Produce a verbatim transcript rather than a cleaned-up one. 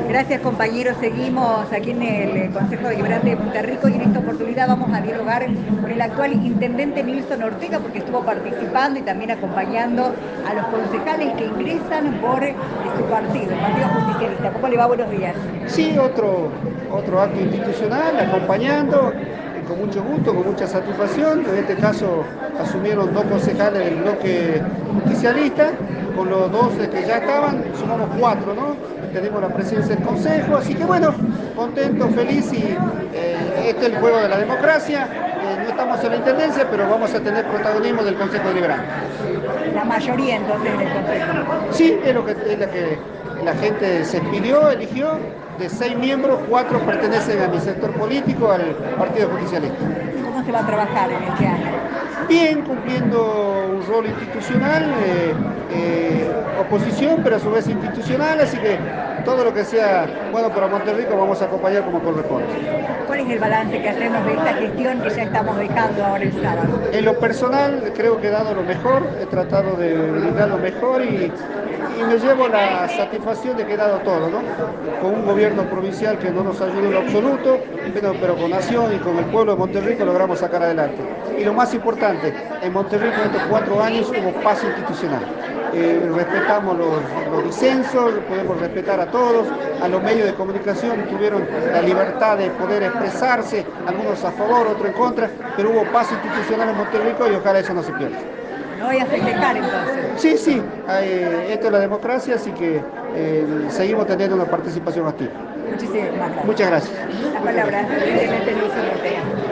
Gracias, compañeros. Seguimos aquí en el Consejo Deliberante de Monterrico y en esta oportunidad vamos a dialogar con el actual intendente Nilson Ortega, porque estuvo participando y también acompañando a los concejales que ingresan por su partido, el Partido Justicialista. ¿Cómo le va? Buenos días. Sí, otro, otro acto institucional, acompañando, eh, con mucho gusto, con mucha satisfacción. En este caso asumieron dos concejales del bloque justicialista, con los dos eh, que ya estaban, sumamos cuatro, ¿no? Tenemos la presidencia del Consejo, así que bueno, contento, feliz y eh, este es el juego de la democracia. Eh, no estamos en la intendencia, pero vamos a tener protagonismo del Consejo Deliberante. La mayoría entonces del Consejo. Sí, es lo que, es la que la gente se pidió, eligió. De seis miembros, cuatro pertenecen a mi sector político, al Partido Justicialista. ¿Cómo se va a trabajar en este año? Bien, cumpliendo un rol institucional, eh, eh, oposición, pero a su vez institucional, así que todo lo que sea bueno para Monterrico vamos a acompañar como corresponde. ¿Cuál es el balance que hacemos de esta gestión que ya estamos dejando ahora el sábado? En lo personal creo que he dado lo mejor, he tratado de brindar lo mejor y, y me llevo la satisfacción de que he dado todo, ¿no? Con un gobierno provincial que no nos ayudó en lo absoluto, pero, pero con Nación y con el pueblo de Monterrico logramos sacar adelante. Y lo más importante, en Monterrico en estos cuatro años hubo paz institucional. Eh, respetamos los, los disensos, podemos respetar a todos, a los medios de comunicación tuvieron la libertad de poder expresarse, algunos a favor, otros en contra, pero hubo paz institucional en Monterrico y ojalá eso no se pierda. No voy a festejar entonces. Sí, sí, eh, esto es la democracia, así que eh, seguimos teniendo una participación activa. Muchísimas gracias. Muchas gracias. La palabra del intendente Nilson Ortega.